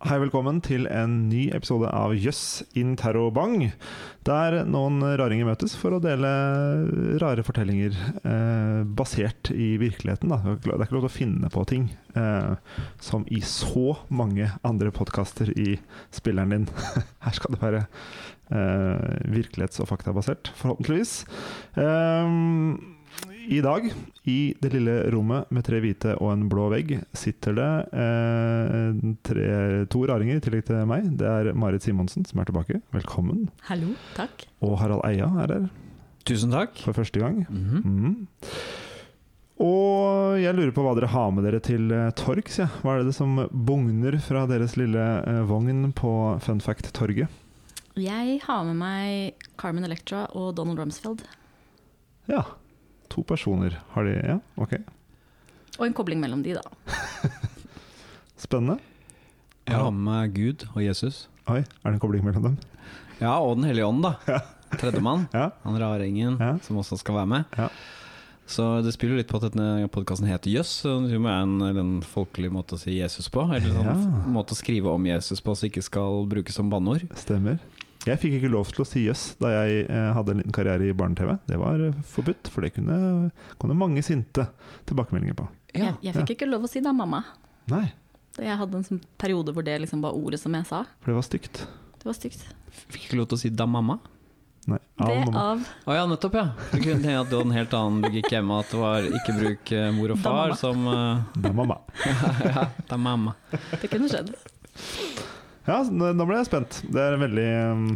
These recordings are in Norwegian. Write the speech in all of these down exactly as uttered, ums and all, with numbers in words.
Hei, velkommen til en ny episode av Jøss Interrobang, der noen raringer møtes for å dele rare fortellinger eh, basert i virkeligheten. Da. Det er ikke lov til å finne på ting, eh, som i så mange andre podcaster i spilleren din. Her skal det være eh, virkelighets- og faktabasert, forhåpentligvis. Eh, I dag, i det lille rommet med tre hvite og en blå vegg, sitter det eh, tre, to raringer i tillegg til meg. Det er Marit Simonsen som er tilbake. Velkommen. Hallo, takk. Og Harald Eia er her. Tusen takk. For første gang. Mm-hmm. Mm. Og jeg lurer på hva dere har med dere til torgs. Ja. Hva er det som bugner fra deres lille eh, vogn på Fun Fact-torget? Jeg har med meg Carmen Electra og Donald Rumsfeld. Ja, to personer har de, ja, ok. Og en kobling mellom de da. Spennende. Jeg har med meg Gud og Jesus. Oi, er det en kobling mellom dem? Ja, og den hellige ånd da. Ja. Tredjemann, Ja. han raringen Ja. som også skal være med. Ja. Så det spiller litt på at denne podcasten heter Jøss, så det er en, en folkelig måte å si Jesus på, eller en Ja. måte å skrive om Jesus på, så ikke skal brukes som banneord. Stemmer. Jeg fikk ikke lov til å si jøss da jeg eh, hadde en liten karriere i barne-tv. Det var eh, forbudt, for det kunne, kunne mange sinte tilbakemeldinger på. Jeg, jeg fikk ikke lov å si da mamma. Nei, Jeg hadde en sånn periode hvor det liksom var ordet som jeg sa. for det var stygt. Det var stygt. Fikk ikke lov til å si da mamma? Nei, av Det mamma. av Å ja, nettopp ja. Du kunne tenke at det var en helt annen logikk hjemme, at det var ikke bruk eh, mor og Da far mamma. som... eh, Det er mamma. ja, da mamma. Det kunne skjedd. Ja, nå nå ble jeg spent. Det er veldig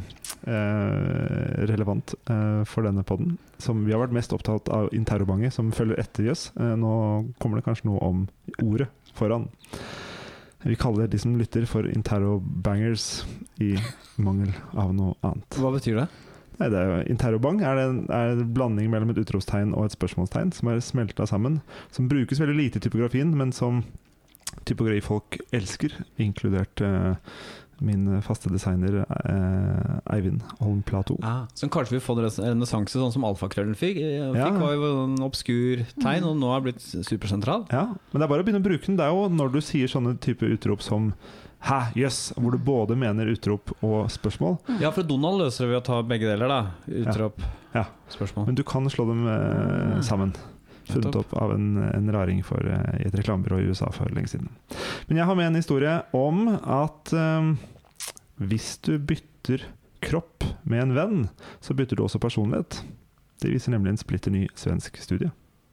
eh, relevant eh, for denne podden, som vi har vært mest opptatt av interrobanget, som følger etter jøss. Eh, nå kommer det kanskje noe om ordet foran. Vi kaller de som lytter for interrobangers i mangel av noe annet. Hva betyr det? Nei, det er jo, interrobang er, det en, er en blanding mellom et utropstegn og et spørsmålstegn som er smelta sammen, som brukes veldig lite i typografien, men som typografifolk elsker, inkludert eh, min faste designer eh, Eivind Holm Plato. Ah, så kanskje vi får en renessanse sånn som alfakrøllen fikk, eh, fikk Ja. var jo en obskur tegn, og nå har blitt supersentral. Ja, men det er bare å begynne å bruke den. Det er jo når du sier sånne type utrop som hæ, jøss, hvor du både mener utrop og spørsmål. Ja, for Donald løser det ved å ta begge deler da. Utrop, Ja. spørsmål. Men du kan slå dem eh, sammen. Funnet Nettopp. opp av en, en raring for, eh, i et reklamebyrå i U S A for lenge siden. Men jeg har med en historie om at eh, hvis du bytter kropp med en venn, så bytter du også personlighet. Det viser nemlig en splitter ny svensk studie.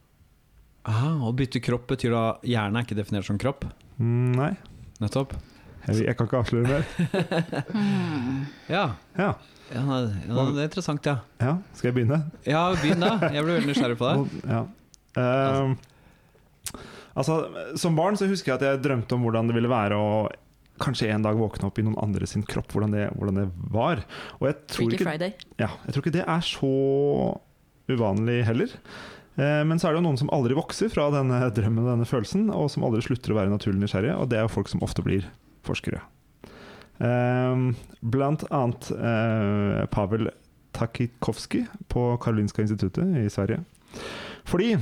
Ah, og bytte kropp betyr da hjerne er ikke definert som kropp. Mm, nei, Nettopp. jeg, jeg kan ikke avsløre mer. Ja. Ja, Ja, ja, det er interessant, ja. ja, skal jeg begynne? Ja, begynn da. Jeg ble veldig nysgjerrig på det. Og- Ja. Ehm, altså, som barn så husker jeg at jeg drømte om hvordan det ville være å kanskje en dag våkne opp i noen andre sin kropp, hvordan det, hvordan det var. Og jeg tror, Freaky ikke, Friday. ja, jeg tror ikke det er så uvanlig heller. Eh, men så er det jo noen som aldri vokser fra denne drømmen og denne følelsen, og som aldri slutter å være naturlig nysgjerrige, og det er jo folk som ofte blir forskere. Eh, blant annet eh, Pavel Takikovsky på Karolinska instituttet i Sverige. Fordi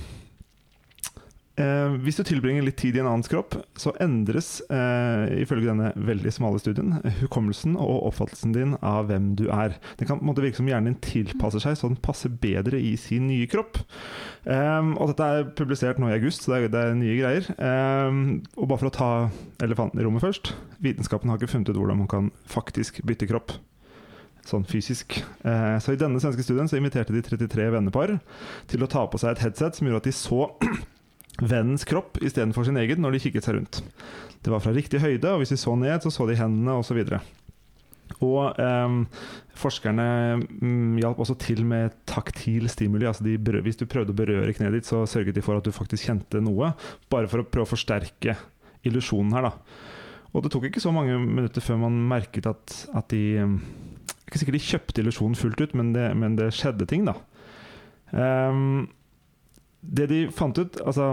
Eh, hvis du tilbringer litt tid i en annens kropp, så endres, eh, ifølge denne veldig smale studien, hukommelsen og oppfattelsen din av hvem du er. Det kan på en måte virke som hjernen din tilpasser seg, så den passer bedre i sin nye kropp. Eh, og dette er publisert nå i august, så det er, det er nye greier. Eh, og bare for å ta elefanten i rommet først, vitenskapen har ikke funnet ut hvordan man kan faktisk bytte kropp. Sånn fysisk. Eh, så i denne svenske studien så inviterte de trettitre vennepar til å ta på seg et headset som gjorde at de så vennens kropp i stedet for sin egen når de kikket seg rundt. Det var fra riktig høyde, og hvis de så ned, så så de hendene og så videre. Og eh, forskerne mm, hjalp også til med taktil stimuli. Altså de berø- hvis du prøvde å berøre kneet ditt, så sørget de for at du faktisk kjente noe, bare for å prøve å forsterke illusjonen her da. Og det tok ikke så mange minutter før man merket at, at de ikke sikkert de kjøpte illusjonen fullt ut, men det, men det skjedde ting da. Um, det de fant ut, altså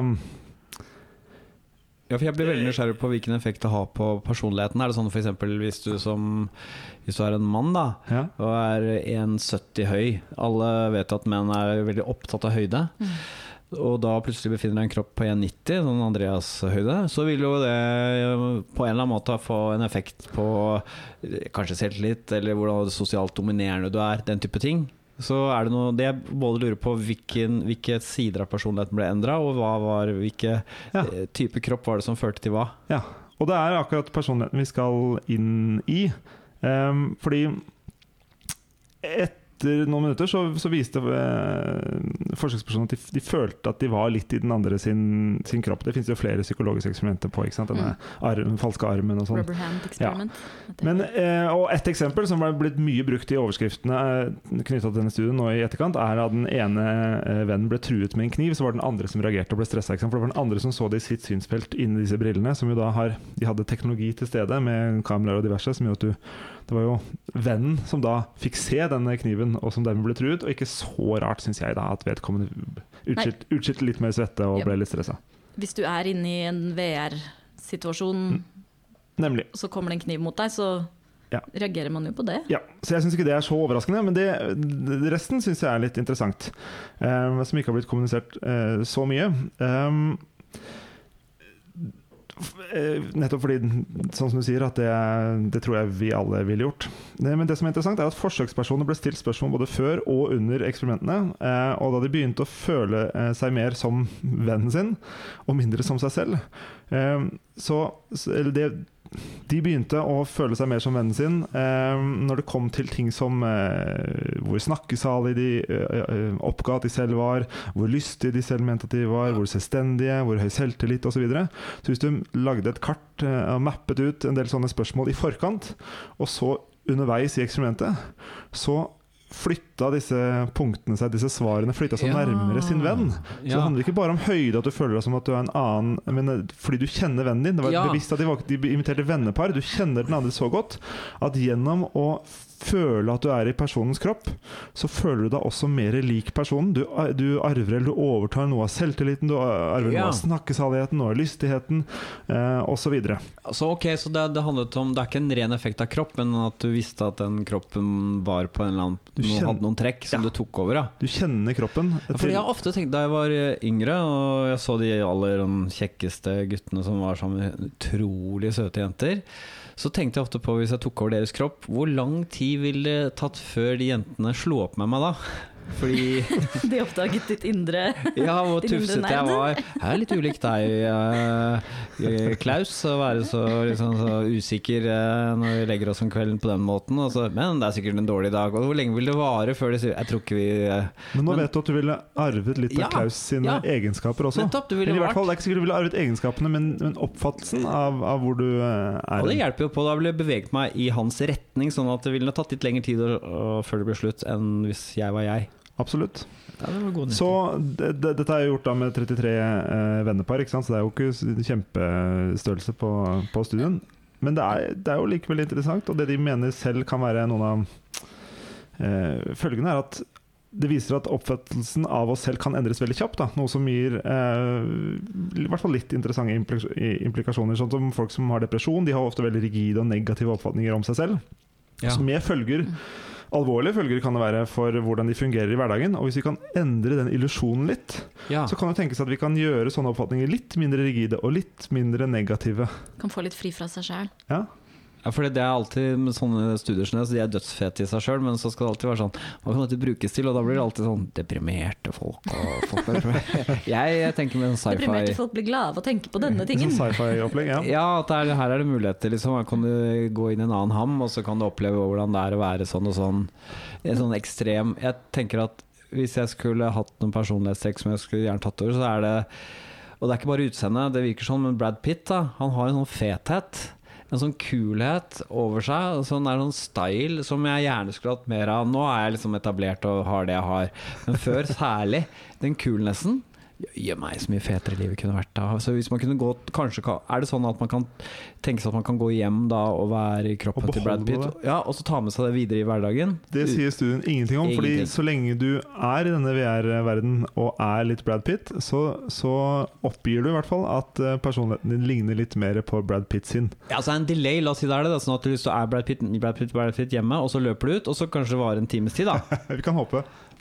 Ja, for jeg blir veldig nysgjerrig på hvilken effekt det har på personligheten. Er det sånn for eksempel hvis du, som, hvis du er en mann da, ja. og er en komma sytti høy. Alle vet at menn er veldig opptatt av høyde. Mm. og da plutselig befinner deg en kropp på en nitti, sånn Andreas høyde, så vil jo det på en eller annen måte få en effekt på kanskje selvtillit, eller hvordan sosialt dominerende du er, den type ting. Så er det noe, det jeg både lurer på hvilken, hvilke sider av personligheten ble endret, og hva var, hvilke ja. type kropp var det som førte til hva? Ja, og det er akkurat personligheten vi skal inn i, um, fordi et etter noen minutter så, så viste eh, forsøkspersoner at de, de følte at de var litt i den andre sin, sin kropp. Det finnes jo flere psykologiske eksperimenter på, ikke sant? Denne arm, falske armen og sånn. Rubber hand experiment. Ja. Men, eh, og et eksempel som ble blitt mye brukt i overskriftene eh, knyttet til denne studien nå i etterkant, er at den ene eh, vennen ble truet med en kniv, så var det den andre som reagerte og ble stresset. Ikke sant? For det var den andre som så det i sitt synsfelt inni disse brillene, som jo da har, de hadde teknologi til stede med kameraer og diverse, som gjør at du det var jo vennen som da fikk se denne kniven, og som dermed ble truet, og ikke så rart, synes jeg da, at vedkommende utskilte litt mer svette og ble litt stresset. Hvis du er inne i en V R-situasjon, mm. Nemlig. Så kommer det en kniv mot deg, så ja. Reagerer man jo på det. Ja, så jeg synes ikke det er så overraskende, men det, resten synes jeg er litt interessant, um, som ikke har blitt kommunisert uh, så mye. Um, Nettopp fordi, sånn som du sier, at det, det tror jeg vi alle ville gjort. Det, men det som er interessant er at forsøkspersoner ble stilt spørsmål både før og under eksperimentene, eh, og da de begynte å føle eh, seg mer som vennen sin, og mindre som seg selv. Eh, så, eller det de begynte å føle seg mer som vennen sin eh, når det kom til ting som eh, hvor snakkesalige de eh, oppga at de selv var, hvor lystige de selv mente at de var, hvor selvstendige, hvor høy selvtillit og så videre. Så hvis du lagde et kart eh, og mappet ut en del sånne spørsmål i forkant, og så underveis i eksperimentet, så flytta disse punktene seg, disse svarene flytta seg ja. Nærmere sin venn. Så ja. Det handler ikke bare om høyde, at du føler deg som at du er en annen, men fordi du kjenner vennen din. Det var ja. Bevisst at de, var, de imiterte vennepar. Du kjenner den andre så godt at gjennom å føle at du er i personens kropp, så føler du deg også mer lik personen. Du, du arver eller du overtar noe av selvtilliten, du arver ja. Noe av snakkesaligheten, noe av lystigheten, eh, og så videre. Så ok, så det, det handlet om, det er ikke en ren effekt av kropp, men at du visste at den kroppen var på en eller annen, du kjenner, hadde noen trekk som ja. Du tok over, ja. Du kjenner kroppen. Ja, fordi jeg har ofte tenkt, da jeg var yngre, og jeg så de aller kjekkeste guttene som var sammen med utrolig søte jenter, så tenkte jeg ofte på, hvis jeg tok over deres kropp, hvor lang tid ville det tatt før de jentene slo opp med meg da? Fordi de oppdaget ditt indre. Ja, hvor tufset jeg var. Jeg er litt ulik deg, uh, Klaus, å være så, liksom, så usikker uh, når vi legger oss om kvelden på den måten. Så, men det er sikkert en dårlig dag. Og hvor lenge vil det vare før de sier jeg tror ikke vi uh, Men nå men, vet du at du ville arvet litt av ja, Klaus sine ja. Egenskaper også. Nettopp, Eller i hvert fall, det er ikke sikkert du ville arvet egenskapene, men, men oppfattelsen av, av hvor du uh, er. Og det hjelper jo på, da ville jeg beveget meg i hans retning, sånn at det ville tatt litt lengre tid og, og, før det ble slutt enn hvis jeg var jeg. Absolutt. Ja, det var god så det, det, dette er jo gjort da med trettitre eh, vennepar, ikke sant? Så det er jo ikke kjempestørrelse på, på studien. Men det er, det er jo likevel interessant, og det de mener selv kan være noen av eh, følgende er at det viser at oppfattelsen av oss selv kan endres veldig kjapt, da. Noe som gir eh, i hvert fall litt interessante implikasjoner. Sånn som folk som har depresjon, de har ofte veldig rigide og negative oppfatninger om seg selv. Ja. Så med følger alvorlige følger kan det være for hvordan de fungerer i hverdagen. Og hvis vi kan endre den illusjonen litt, ja. Så kan det tenkes at vi kan gjøre sånne oppfatninger litt mindre rigide og litt mindre negative. Kan få litt fri fra seg selv. Ja. Ja, for det er alltid med sånne studier så de er dødsfete i seg selv, men så skal det alltid være sånn hva kan dette brukes til, og da blir det alltid sånn deprimerte folk, og folk jeg, jeg tenker med en sci-fi deprimerte folk blir glade av å tenke på denne tingen sånn sci-fi-opplegg, ja. Ja, at det er, her er det muligheter liksom. Her kan du gå inn i en annen ham, og så kan du oppleve hvordan det er å være sånn og sånn en sånn ekstrem, jeg tenker at hvis jeg skulle hatt noen personlighetstrekk som jeg skulle gjerne tatt over, så er det, og det er ikke bare utseende, det virker sånn, men Brad Pitt da, han har en sånn fethet, en sånn kulhet over seg, sånn er sånn style som jeg gjerne skulle hatt mer av. Nå er jeg liksom etablert og har det jeg har, men før særlig den coolnessen gjør meg så mye fetere livet kunne vært da. Så hvis man kunne gå, kanskje er det sånn at man kan tenke seg at man kan gå hjem da og være i kroppen til Brad Pitt, ja, og så ta med seg det videre i hverdagen. Det sier studien ingenting om, ingenting. Fordi så lenge du er i denne V R-verden og er litt Brad Pitt, så, så oppgir du i hvert fall at personligheten din ligner litt mer på Brad Pitt sin. Ja, så er en delay, la oss si det er det, sånn at du er Brad Pitt, Brad Pitt, Brad Pitt hjemme, og så løper du ut, og så kanskje det varer en times tid da. Vi kan håpe.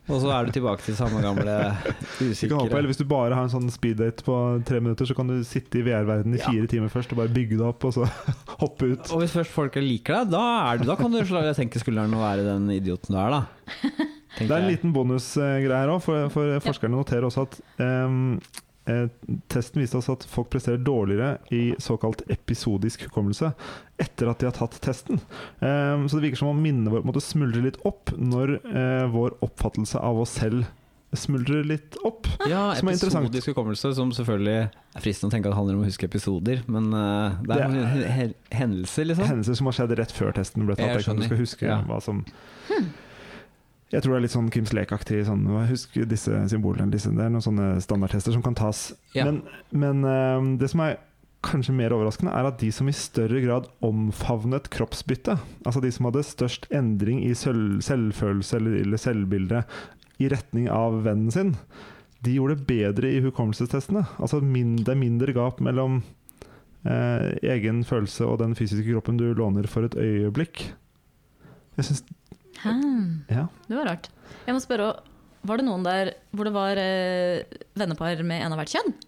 Og så er du tilbake til samme gamle usikre. På, eller hvis du bare har en sånn speeddate på tre minutter, så kan du sitte i V R-verden i fire ja. timer først og bare bygge det opp, og så hoppe ut. Og hvis først folk liker deg, da, er du, da kan du senke skulderen og være den idioten du er, da. Det er en liten bonusgreie her også, for, for ja. forskerne noterer også at um, testen viste oss at folk presterer dårligere i såkalt episodisk hukommelse etter at de har tatt testen. Um, så det virker som om minnet vårt måtte smuldre litt opp når uh, vår oppfattelse av oss selv smuldrer litt opp. Ja, som er interessant. Episodisk hukommelse, som selvfølgelig er fristende å tenke at det handler om å huske episoder, men uh, det er, det er hendelser, liksom. Hendelser som har skjedd rett før testen ble tatt. Jeg, jeg du skal huske ja. hva som... Hmm. Jeg tror det er litt sånn Kims Lek-aktig sånn, husk disse symbolene, disse, det er noen sånne standardtester som kan tas. Ja. Men, men uh, det som er kanskje mer overraskende er at de som i større grad omfavnet kroppsbytte, altså de som hadde størst endring i selv, selvfølelse eller, eller selvbilde i retning av vennen sin, de gjorde det bedre i hukommelsestestene. Altså min, det er mindre gap mellom uh, egen følelse og den fysiske kroppen du låner for et øyeblikk. Jeg synes Hmm. Ja. Det var rart. Jeg må spørre, var det noen der hvor det var eh, vennepar med en av hvert kjønn?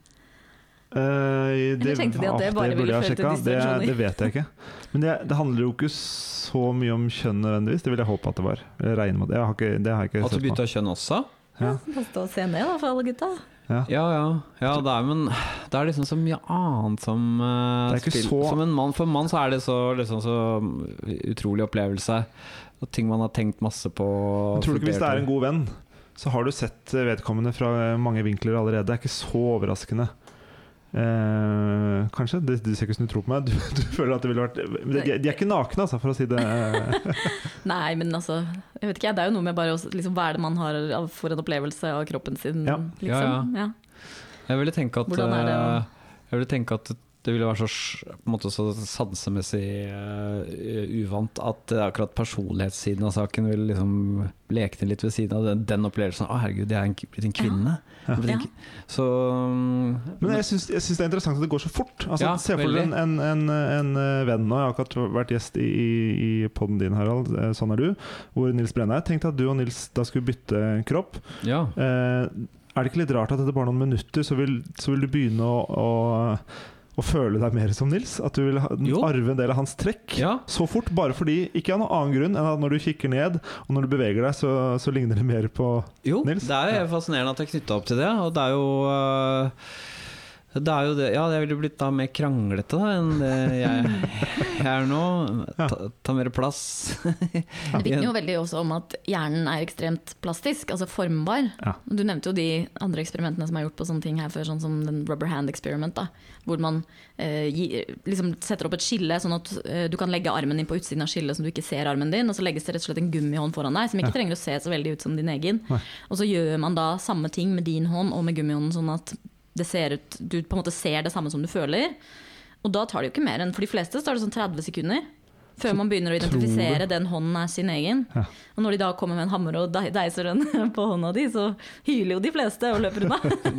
Uh, Eller tenkte de at det bare det ville føre til distraksjoner? Det, det vet jeg ikke. Men det, det handler jo ikke så mye om kjønn nødvendigvis. Det vil jeg håpe at det var. Jeg regner med det. Jeg har ikke, det har jeg ikke at du bytta kjønn også? Ja, ja stå og se ned da for alle gutta. Ja, ja, ja. ja det, er, men, det er liksom så mye annet som uh, spill. Så... Som en mann. For en mann så er det så, liksom, så utrolig opplevelse. Og ting man har tenkt masse på. Jeg tror du ikke hvis det er en god venn, så har du sett vedkommende fra mange vinkler allerede. Det er ikke så overraskende. Eh, kanskje, det, det ser ikke ut som du tror på meg. Du, du føler at det ville vært de, de er ikke nakne, altså, for å si det. Nei, men altså jeg vet ikke, det er jo noe med bare å, liksom, hva er det man har for en opplevelse av kroppen sin, ja. Liksom. Ja, ja. Ja. Jeg ville tenke at Hvordan er det å... Jeg ville tenke at det ville være så, på en måte, så sansemessig uh, uvant at uh, akkurat personlighetssiden av saken vil liksom lekne litt ved siden av den, den opplevelsen. Å, herregud, jeg er en, en kvinne. Ja. Ja. Så, um, men jeg syns, jeg syns det er interessant at det går så fort. Altså, ja, se for deg en, en, en, en venn nå. Jeg har akkurat vært gjest i, i podden din, Harald. Sånn er du. Hvor Nils Brenner tenkte at du og Nils da skulle bytte kropp. Ja. Uh, er det ikke litt rart at etter bare noen minutter så vil, så vil du begynne å, å å føle deg mer som Nils? At du vil arve en del av hans trekk ja. Så fort, bare fordi, ikke av noen annen grunn enn at når du kikker ned og når du beveger deg, så, så ligner det mer på jo, Nils? Jo, det er jo fascinerende at jeg knyttet opp til det, og det er jo uh, det er jo det, ja, det ville blitt da mer kranglete da, enn det jeg, jeg er nå. Ta, ta mer plass. Det vitner jo veldig også om at hjernen er ekstremt plastisk, altså formbar. Ja. Du nevnte jo de andre eksperimentene som er gjort på sånne ting her før, sånn som den rubber hand experiment, da, hvor man eh, gi, liksom setter opp et skille, sånn at eh, du kan legge armen din på utsiden av skillet, så du ikke ser armen din, og så legges det rett og slett en gummihånd foran deg, som ikke ja. trenger å se så veldig ut som din egen. Nei. Og så gjør man da samme ting med din hånd og med gummihånden, sånn at det ser ut, du på en måte ser det samme som du føler. Og da tar det jo ikke mer enn, for de fleste så tar det sånn tretti sekunder før man begynner å identifisere den hånden er sin egen. Ja. Og når de da kommer med en hammer og deiser den på hånda di, så hyler jo de fleste og løper unna.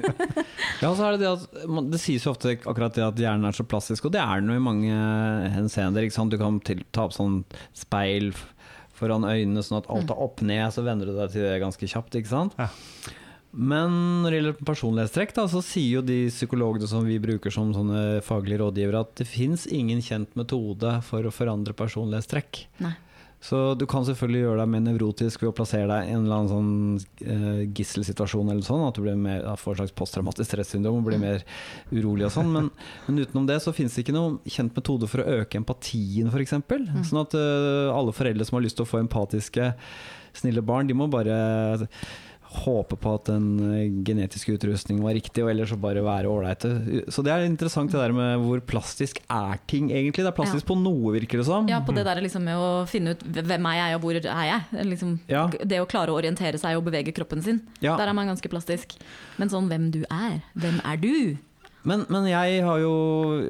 Ja, så er det det at det sies jo ofte akkurat det at hjernen er så plastisk, og det er den jo i mange henseender, ikke sant? Du kan til, ta opp sånn speil foran øynene sånn at alt er opp ned, så vender du deg til det ganske kjapt, ikke sant? Ja. Men når det gjelder personlighetstrekk da, så sier jo de psykologene som vi bruker som sånne faglige rådgivere at det finnes ingen kjent metode for å forandre personlighetstrekk. Nei. Så du kan selvfølgelig gjøre deg mer nevrotisk ved å plassere deg i en eller annen sånn eh, gisselsituasjon eller sånn, at du blir mer, får en slags posttraumatisk stressyndrom og blir mer urolig og sånn, men, men utenom det så finnes det ikke noen kjent metode for å øke empatien, for eksempel. Mm. Sånn at uh, alle foreldre som har lyst til å få empatiske, snille barn, de må bare håpe på at den genetiske utrustningen var riktig, og ellers så bare være ålreite. Så det er interessant det der med hvor plastisk er ting egentlig. Det er plastisk ja. På noe, virker det som. Ja, på det der liksom med å finne ut hvem er jeg og hvor er jeg. Liksom, ja. Det å klare å orientere seg og bevege kroppen sin. Ja. Der er man ganske plastisk. Men sånn hvem du er. Hvem er du? Men, men jeg har jo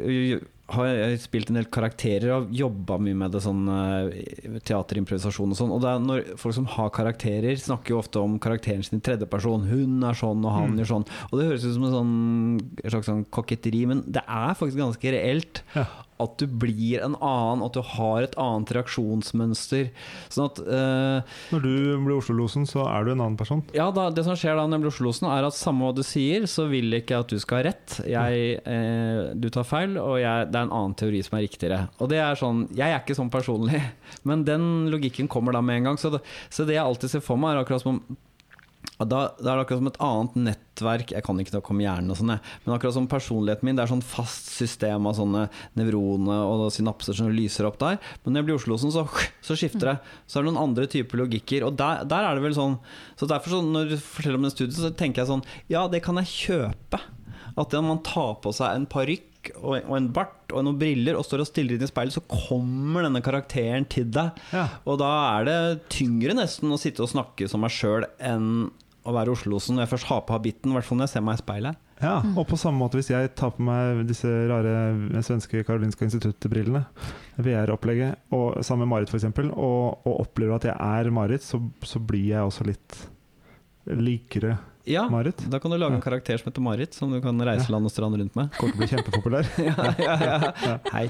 har jeg spilt en del karakterer og jobbet mye med det sånn teaterimprovisasjon og sånn, og det er når folk som har karakterer snakker jo ofte om karakteren sin i tredje person, hun er sånn og han mm. gjør sånn, og det høres ut som en sånn, en slags sånn koketteri, men det er faktisk ganske reelt ja. at du blir en annen, at du har et annet reaksjonsmønster. Sånn at uh, Når du blir Oslo-losen, så er du en annen person? Ja, da, det som skjer da når jeg blir Oslo-losen, er at samme hva du sier, så vil ikke at du skal ha rett. Jeg, uh, du tar feil, og jeg, det er en annen teori som er riktigere. Og det er sånn, jeg er ikke sånn personlig, men den logikken kommer da med en gang. Så det, så det jeg alltid ser for meg, er akkurat som Da, da er det akkurat som et annet nettverk. Jeg kan ikke noe om hjernen og sånn, men akkurat som personligheten min, det er sånn fast system av sånne nevroner og synapser som lyser opp der. Men når jeg blir Oslo-losen, så, så skifter det. Så er det noen andre typer logikker. Og der, der er det vel sånn. Så derfor så, når du forteller om det studiet, så tenker jeg sånn, ja, det kan jeg kjøpe. At når man tar på seg en parykk og, og en bart og noen briller og står og stiller inn i speilet, så kommer denne karakteren til deg. Ja. Og da er det tyngre nesten å sitte og snakke som meg selv enn å være Oslo-losen når jeg først har på habitten, i hvert fall når jeg ser meg i speilet. Ja, og på samme måte hvis jeg tar på meg disse rare svenske Karolinska institutt-brillene, V R-opplegget, og sammen med Marit for eksempel, og, og opplever at jeg er Marit, så, så blir jeg også litt likere ja, Marit. Da kan du lage en karakter som heter Marit, som du kan reise ja. land og strand rundt med. Kommer til å bli kjempepopulær. ja, ja, ja. ja. Hei.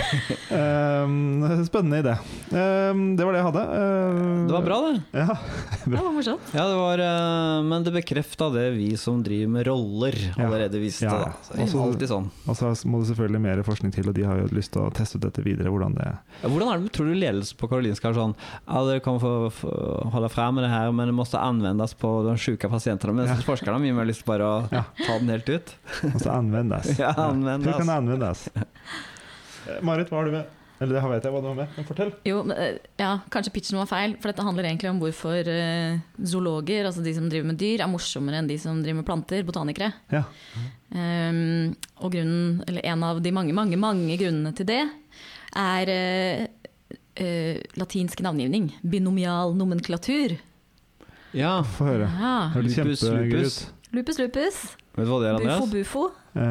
um, spennende idé. Um, det var det jeg hadde. Um, det var bra, det. Ja, bra. Det var morsomt. Ja, det var, uh, men det bekreftet det vi som driver med roller allerede visste. Ja. Da. Så også, alltid sånn. Og så må det selvfølgelig mer forskning til, og de har jo lyst til å teste ut dette videre. Hvordan det ja, hvordan er det, tror du ledelse på Karolinska er sånn, ja, dere kan få, få holde frem med det her, men det måste anvendes på de syke pasientene. Men ja. forskerne har mye mer lyst bare å ja. ta den helt ut. Og så anvendes. ja, anvendes. Hur kan det anvendes? Marit, hva har du med? Eller det vet jeg hva du har med, men fortell. Jo, ja, kanskje pitchen var feil, for dette handler egentlig om hvorfor uh, zoologer, altså de som driver med dyr, er morsommere enn de som driver med planter, botanikere. Ja. Um, og grunnen, eller en av de mange, mange, mange grunnene til det, er uh, uh, latinsk navngivning, binomial nomenklatur. Ja, få høre. Ja. Lupus, lupus. Lupus, lupus. Vet du hva det er, Andreas? Bufo, bufo.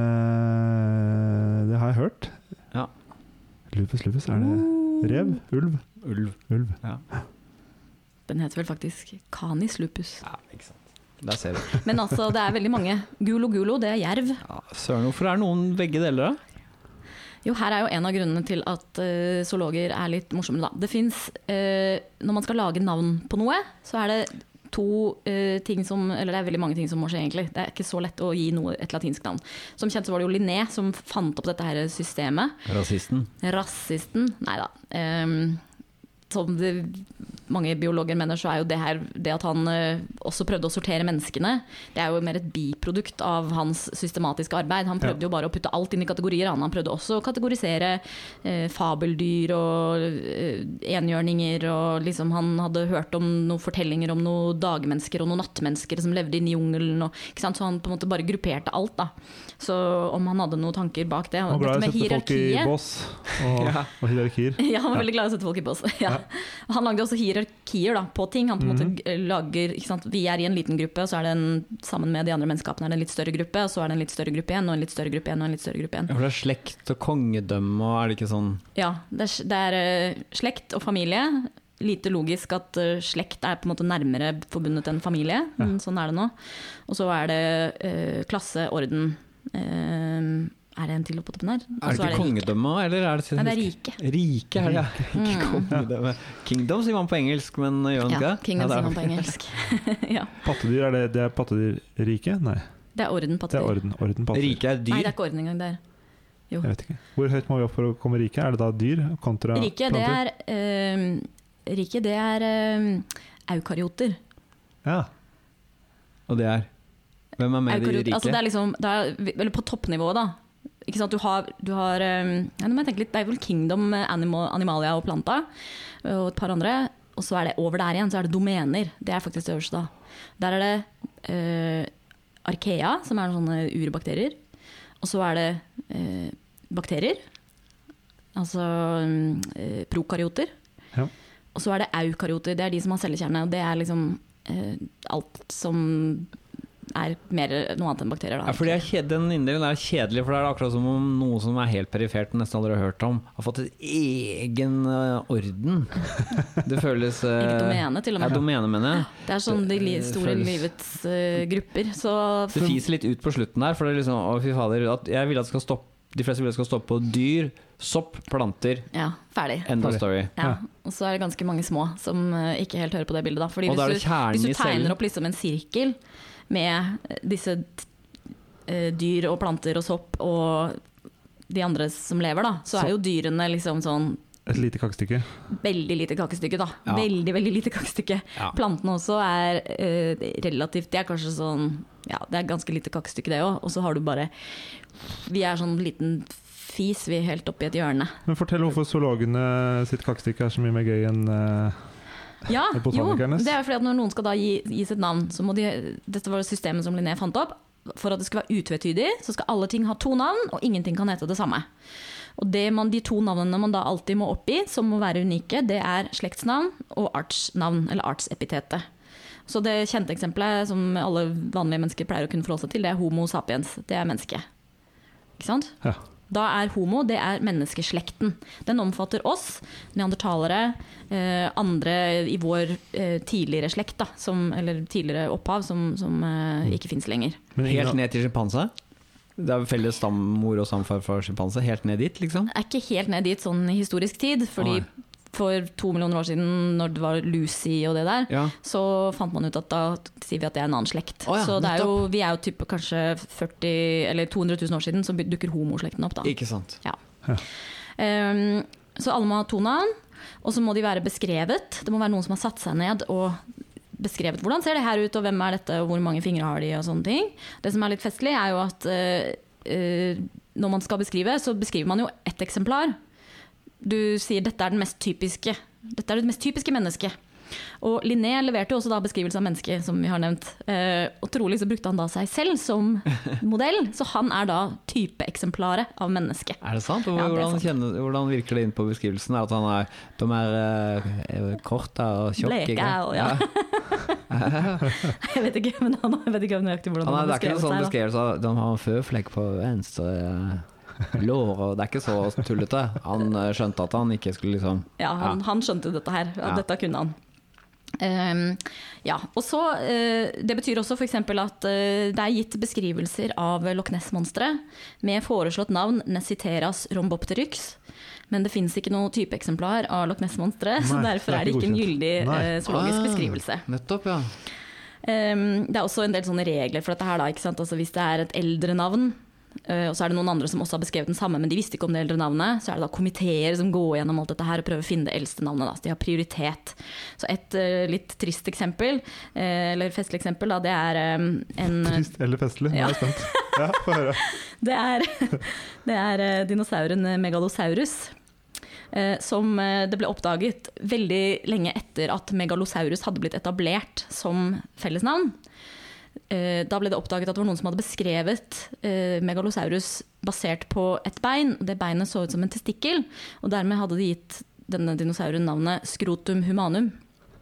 Eh, det har jeg hørt. Ja. Lupus, lupus, er det rev? Ulv? Ulv. Ulv. Ja. Den heter vel faktisk Canis lupus. Ja, ikke sant. Der ser du. Men altså, det er veldig mange. Gulo, gulo, det er jerv. Ja, søren, hvorfor er det noen begge deler da? Jo, her er jo en av grunnene til at uh, zoologer er litt morsommere da. Det finnes, uh, når man skal lage navn på noe, så er det to uh, ting som, eller det er veldig mange ting som må skje egentlig. Det er ikke så lett å gi noe et latinsk navn. Som kjent så var det jo Linné som fant opp dette her systemet. Rasisten. Rasisten, neida. Um, som det, mange biologer mener, så er jo det her, det at han uh, også prøvde å sortere menneskene, det er jo mer et biprodukt av hans systematiske arbeid. Han prøvde ja. jo bare å putte alt inn i kategorier. Han prøvde også å kategorisere uh, fabeldyr og uh, enhjørninger, og liksom han hadde hørt om noen fortellinger om noen dagmennesker og noen nattmennesker som levde inne i jungelen, og, ikke sant? Så han på en måte bare grupperte alt da. Så om han hadde noen tanker bak det. Han var glad i å sette folk i boss og, ja. og hierarkier. Ja, han var veldig glad i å sette folk i boss. Ja. Han lagde også hierarkier da, på ting. Han på en mm. måte lager, ikke sant? Vi er i en liten gruppe, så er det en, sammen med de andre menneskapene er det en litt større gruppe, og så er det en litt større gruppe igjen, og en litt større gruppe igjen, og en litt større gruppe igjen. Ja, for det er slekt og kongedømme, og er det ikke sånn? Ja, det er, det er uh, slekt og familie. Lite logisk at uh, slekt er på en måte nærmere forbundet enn familie. Ja. Sånn er det nå. Og så er det uh, klasse, orden. Uh, Er det en til oppe på den her? Er det ikke kongedømme, eller er det... Nei, det er rike. Rike, er det, ja. Ikke kongedømme. Kingdom sier man på engelsk, men gjør man ikke? Ja, kingdom ja, sier man på engelsk. ja. Pattedyr, er det, det er pattedyrrike? Nei. Det er orden pattedyr. Det er orden, orden pattedyr. Rike er dyr? Nei, det er ikke orden engang der. Jo. Jeg vet ikke. Hvor høyt må vi opp for å komme rike? Er det da dyr kontra rike, planter? Det er, uh, rike, det er uh, eukaryoter. Ja. Og det er? Hvem er med i rike? Altså det er liksom, det er, eller på toppnivået da. Ikke sant, du har, du har um, ja, nå må jeg tenke litt, det er vel Kingdom, Animal, Animalia og Planta og et par andre, og så er det over der igjen, så er det domener, det er faktisk det øverste da. Der er det uh, Archaea, som er sånne urbakterier, og så er det uh, bakterier, altså um, uh, prokaryoter, ja. Og så er det eukaryoter, det er de som har cellekjerne, og det er liksom uh, alt som er mer noe annet enn bakterier da. Ja, fordi er, den inndelingen er kjedelig, for det er akkurat som om noe som er helt perifert nesten aldri har hørt om, har fått et egen uh, orden. Det føles uh, ikke domene til og med. Ja, domene, mener jeg. Det er sånn de li store føles... livets uh, grupper. Så det fiser litt ut på slutten der, for det er liksom, å fy fader, at jeg vil at det skal stoppe De fleste vil skal stå på dyr, sopp, planter. Ja, ferdig. Enda Ferdig. story. Ja. Og så er det ganske mange små som uh, ikke helt hører på det bildet. Da. Fordi Og da er det hvis, du, kjernen hvis i du tegner cellen. opp liksom en sirkel med disse uh, dyr og planter og sopp og de andre som lever, da, så, så er jo dyrene liksom sånn Et lite kakestykke. veldig lite kakestykke, da. Ja. Veldig, veldig lite kakestykke. Ja. Plantene også er uh, relativt Det er kanskje sånn Ja, det er ganske lite kakestykke, det òg. Og så har du bare Vi er sånn liten fis, vi er helt oppi et hjørne. Men fortell hvorfor zoologene sitt kakestykke er så mye mer gøy enn uh, Ja, jo, botanikernes. det er fordi at når noen skal da gi, gis et navn, så må de Dette var systemet som Linné fant opp. For at det skal være utvetydig, så skal alle ting ha to navn, og ingenting kan hete det samme. Og det man, de to navnene man da alltid må oppgi, som må være unike, det er slektsnavn og artsnavn, eller artsepitetet. Så det kjente eksempelet som alle vanlige mennesker pleier å kunne forholde seg til, det er homo sapiens. Det er menneske. Ikke sant? Ja. Da er homo, det er menneskeslekten. Den omfatter oss, neandertalere, eh, andre i vår eh, tidligere slekt, da, som, eller tidligere opphav, som, som eh, ikke finnes lenger. Men ingen Helt av- ned til sjimpanse? Det er felles stammor og stamfar fra sjimpanse. Helt ned dit, liksom? Er ikke helt ned dit sånn i historisk tid, fordi Nei. for to millioner år siden, når det var Lucy og det der, Ja. så fant man ut at da sier vi at det er en annen slekt. Å ja, så det er jo, nettopp. vi er jo type kanskje førti eller to hundre tusen år siden, så dukker homoslekten opp da. Ikke sant. Um, så alle må ha to navn, og så må de være beskrevet. Det må være noen som har satt seg ned og beskrevet hvordan ser det her ut, og hvem er dette, og hvor mange fingre har de, og sånne ting. Det som er litt festlig er jo at uh, uh, når man skal beskrive, så beskriver man jo ett eksemplar. Du sier dette er den mest typiske, dette er det mest typiske mennesket. Og Linné leverte jo også da beskrivelse av mennesket, som vi har nevnt. Eh, og trolig så brukte han da seg selv som modell, så han er da typeeksemplaret av mennesket. Er det sant? Ja, det er Hvordan, sant. kjenner, hvordan virker det inn på beskrivelsen? Er at han er, de er uh, korte og tjokke? Bleke, og ja. Jeg vet ikke, men han jeg vet ikke nøyaktig hvordan Han han er, det har er ikke beskrevet en sånn seg. Da. beskrivelse av de har en føflekk på venstre lår, og det er ikke så tullete. Han eh, skjønte at han ikke skulle liksom Ja, han, han skjønte dette her, at Ja. dette kunne han. Um, ja, og så uh, Det betyr også for eksempel at uh, det er gitt beskrivelser av Loch Ness-monsteret med foreslått navn Nessiteras rhombopteryx, men det finnes ikke noe typeeksemplar av Loch Ness-monsteret, så Nei, derfor det er er det ikke ikke en godkjent. gyldig Nei. uh, zoologisk Ah, beskrivelse. Nettopp, ja. Um, det er også en del sånne regler for dette her da, ikke sant? Altså, hvis det er et eldre navn, Uh, og så er det noen andre som også har beskrevet den samme, men de visste ikke om det eldre navnet. Så er det da komiteer som går gjennom alt dette her og prøver å finne det eldste navnet. Da. Så de har prioritet. Så et uh, litt trist eksempel, uh, eller festlig eksempel, da, det er um, en Trist eller festlig? Nå Ja. er jeg spent. Ja, få høre. Det er, det er uh, dinosauren Megalosaurus. Uh, som uh, det ble oppdaget veldig lenge etter at Megalosaurus hadde blitt etablert som fellesnavn. Da ble det oppdaget at det var noen som hadde beskrevet eh, Megalosaurus basert på et bein. Det beinet så ut som en testikkel, og dermed hadde de gitt denne dinosauren navnet Scrotum humanum.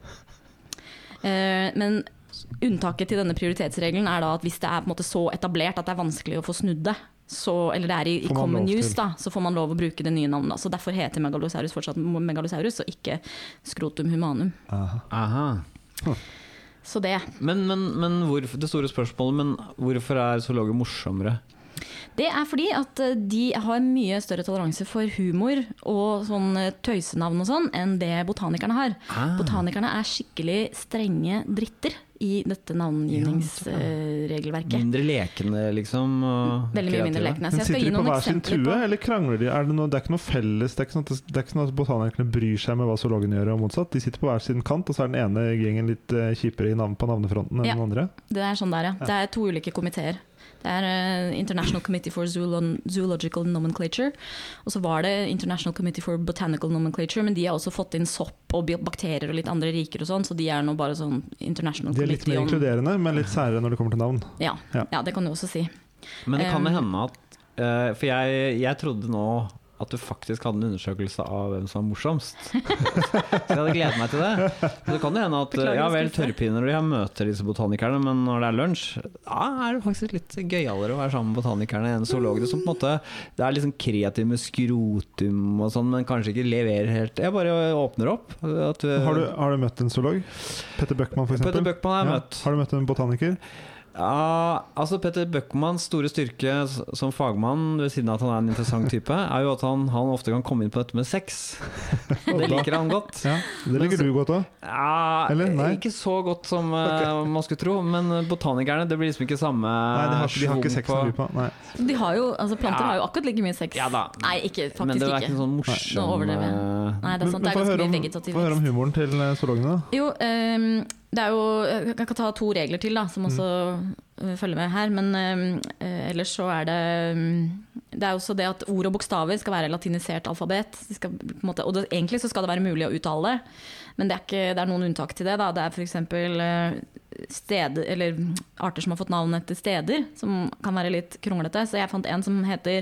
Eh, men unntaket til denne prioritetsregelen er da at hvis det er på en måte så etablert at det er vanskelig å få snudd det, så, eller det er i, i Får man common lov use, til. da, så får man lov å bruke det nye navnet. Da. Så derfor heter Megalosaurus fortsatt Megalosaurus, og ikke Scrotum humanum. Aha. Aha. Så det. Men, men, men hvorfor, det store spørsmålet, men hvorfor er zoologer morsommere? Det er fordi at eh, de har mye større toleranse for humor og sånn eh, tøysenavn og sånn enn det botanikerne har. Ah. Botanikerne er skikkelig strenge dritter i dette navngivningsregelverket. Mindre lekende, liksom? Og Veldig mye mindre kreative? lekende. Så Men jeg skal sitter gi de på noen hver sin eksempler tue, på eller krangler de? Er det, noe, det er ikke noe felles, det er ikke sånn at, det, det er ikke sånn at botanikerne bryr seg med hva zoologene gjør og motsatt. De sitter på hver sin kant, og så er den ene gjengen litt uh, kjipere i navn, på navnefronten enn Ja. den andre. Det er sånn der, ja. Det er to ulike komiteer. Det er uh, International Committee for Zoolo- Zoological Nomenclature, og så var det International Committee for Botanical Nomenclature, men de har også fått inn sopp og bi- bakterier og litt andre riker og sånn, så de er nå bare sånn International De er litt Committee mer on... inkluderende, men litt særere når det kommer til navn. Ja, Ja. ja, det kan du også si. Men det kan Um, jo hende at eh, For jeg, jeg trodde nå at du faktisk hadde en undersøkelse av hvem som var morsomst. Så jeg hadde gledet meg til det. Så det kan jo hende at Beklager ja vel, skuffe. tørrpinner når jeg møter disse botanikerne, men når det er lunsj, da er det faktisk litt gøyalere å være sammen med botanikerne enn zoologene, som på en måte det er liksom kreativ med skrotum og sånn, men kanskje ikke leverer helt. Jeg bare åpner opp. At, Har du, har du møtt en zoolog? Petter Bøckmann, for eksempel? Petter Bøckmann har jeg Ja. møtt. Har du møtt en botaniker? Ja, altså Petter Bøckmanns store styrke s- som fagmann, ved siden av at han er en interessant type, er jo at han, han ofte kan komme inn på dette med sex. Det liker han godt. Ja, det liker du godt òg. Ja, Eller, nei? ikke så godt som uh, man skulle tro, men botanikerne, det blir liksom ikke samme Nei, de har, ikke- de har ikke schwung sex å by på. Nei. De har jo, altså Planter Ja. har jo akkurat like mye sex. Ja da. Nei, ikke, faktisk Men det er ikke. ikke sånn Nå morsom overdrev jeg. eh, Nei, det er sant, Men, det men er få ganske høre om, mye vegetativ få høre om vekst. humoren til eh, zoologene, da. Jo, ehm, det er jo Jeg kan ta to regler til, da, som også eh, følger med her. Men ehm, eh, ellers så er det ehm, Det er også det at ord og bokstaver skal være latinisert alfabet. De skal, på en måte, og det, egentlig så skal det være mulig å uttale det, men det er, ikke, det er noen unntak til det. Da. Det er f.eks. steder eller arter som har fått navn etter steder, som kan være litt kronglete. Så jeg fant en som heter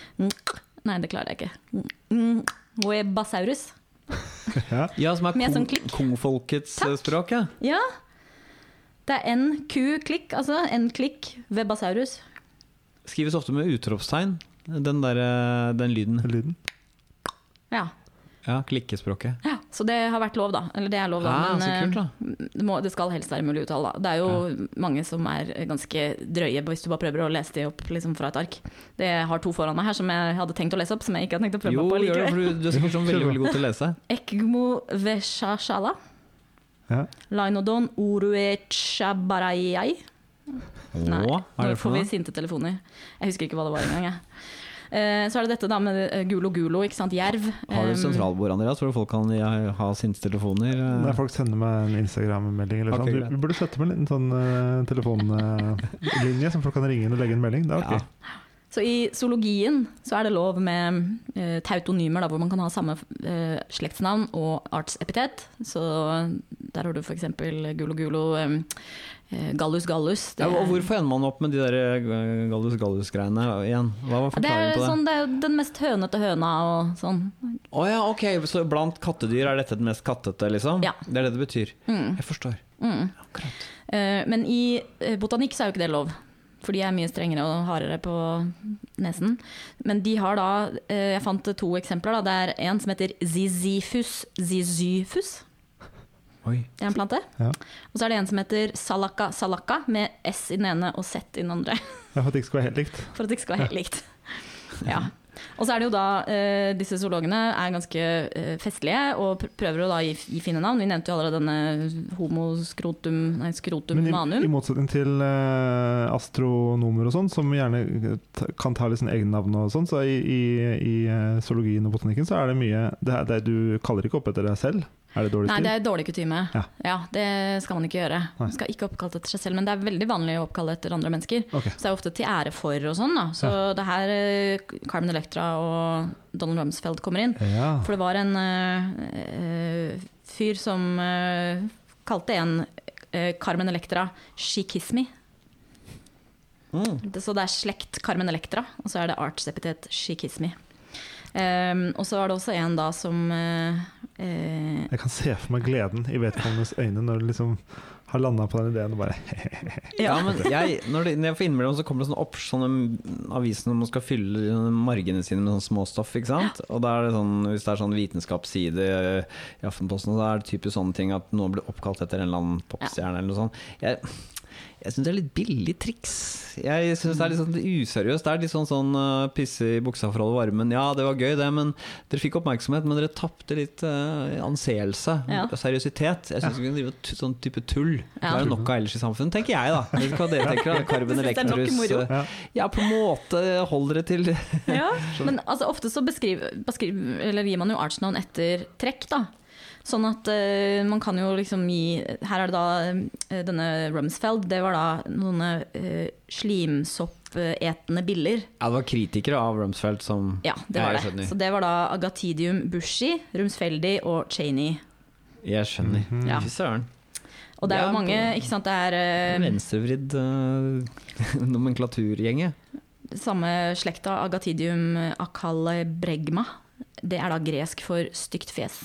Nei, det klarer jeg ikke. Webasaurus. Ja. Ja, som er Med kong, sånn klikk. kongfolkets eh, språk, ja. Ja. Det er en Q-klikk, altså. En klikk Webasaurus. Skrives ofte med utropstegn, den, der, eh, den lyden. Lyden. Ja. Ja, klikkespråket. ja. Så det har vært lov, da. Eller det er lov, da. Ah, så kult, da. eh, det, må, det skal helst være mulig å uttale, da. Det er jo mange som er ganske drøye hvis du bare prøver å lese de opp liksom, fra et ark. Det har to foran meg her som jeg hadde tenkt å lese opp, som jeg ikke hadde tenkt å prøve Jo, meg på gjør det, likevel. for du, du er sikkert sånn veldig, veldig god til å lese. Ekmo veshashala. Ja. Lainodon uruechabaraiai. Nei, Å, hva er nå det for får vi noe? sinte telefoner. Jeg husker ikke hva det var engang. Jeg. Eh, så er det dette da med eh, gulo gulo, ikke sant, jerv. Har du Um, sentralbord, Andreas? Tror du folk kan ja, ha sinte telefoner? eh? Når folk sender meg en Instagram-melding eller Ok, sånn, greit. vi burde sette med en liten sånn uh, telefonlinje som folk kan ringe inn og legge en melding. Det er ok. Ja. Så i zoologien så er det lov med eh, tautonymer, da, hvor man kan ha samme eh, slektsnavn og artsepitet. Så der har du for eksempel gulo gulo, eh, gallus gallus. Det Ja, og er- hvorfor ender man opp med de der eh, Gallus Gallus-greiene igjen? Hva var det er, forklaringen på det? sånn, det er jo den mest hønete høna og sånn. Å ja, ok, så blant kattedyr er dette det mest kattete, liksom? Ja. Det er det det betyr? Mm. Jeg forstår. Mm. Akkurat. Eh, men i eh, botanikk så er jo ikke det lov. For de er mye strengere og hardere på nesen. Men de har da eh, Jeg fant to eksempler. Da. Det er en som heter Zizifus zizyfus. Oi. Det er en plante. Ja. Og så er det en som heter Salaka salaka, med S i den ene og Z i den andre. Ja, for at det ikke skal være helt likt. For at det ikke skal være helt likt. Ja. Og så er det jo da eh, disse zoologene er ganske eh, festlige og pr- prøver å da gi, gi fine navn. Vi nevnte jo allerede denne homo skrotum, nei, skrotum Men i, manum. i motsetning til eh, astronomer og sånn, som gjerne t- kan ta litt sånn egennavn og sånn, så i, i, i eh, zoologien og botanikken så er det mye det er, det er, Du kaller ikke opp etter deg selv? Er det dårlig Nei, stil? det er dårlig kutyme. Ja. Ja, det skal man ikke gjøre. Nei. Man skal ikke oppkalle etter seg selv, men det er veldig vanlig å oppkalle etter andre mennesker. Ok. Så det er ofte til ære for og sånn. Da. Så det her eh, Carmen Electra og Donald Rumsfeld kommer inn. Ja. For det var en eh, eh, fyr som eh, kalte en eh, Carmen Electra She Kiss Me. Mm. Det, så det er slekt Carmen Electra, og så er det artsepitet She Kiss Me. Um, og så var det også en da som eh, eh, Jeg kan se for meg gleden i vedkommendes øyne når du liksom har landa på den ideen og bare Ja, men jeg, når, det, når jeg får innimellom, så kommer det sånn opp sånne aviser når man skal fylle margene sine med sånn småstoff, ikke sant? Og da er det sånn, hvis det er sånn vitenskapsside i Aftenposten, så er det typisk sånne ting at noe blir oppkalt etter en eller annen popstjerne eller noe sånt. Jeg, jeg synes det er litt billig triks. Jeg synes det er litt sånn useriøst. Det er litt sånn, sånn uh, pisse i buksa for å holde varmen. Ja, det var gøy det, men dere fikk oppmerksomhet, men dere tappte litt uh, anseelse Ja. og seriøsitet. Jeg synes vi kan drive t- sånn type tull. Det Ja. er jo nok av ellers i samfunnet, tenker jeg da. Jeg vet ikke hva dere tenker, da. Carmen Jeg synes det er nok Electrus. moro. uh, Ja. Ja, på en måte hold dere til Ja, men altså, ofte så beskriv, beskriv, eller gir man jo artsnavn etter trekk, da. Sånn at eh, man kan jo liksom gi Her er det da eh, denne Rumsfeld. Det var da noen uh, slimsoppetende biller. Ja, det var kritikere av Rumsfeld som Ja, det Ja, var jeg det. skjønner. Så det var da Agatidium bushi, Rumsfeldi og Cheney. Jeg skjønner. Ja. Fy søren. Og det er Ja, jo mange, ikke sant, det er eh, Venstrevridd uh, nomenklaturgjenge. samme slekta, Agatidium acalebregma. Det er da gresk for stygt fjes.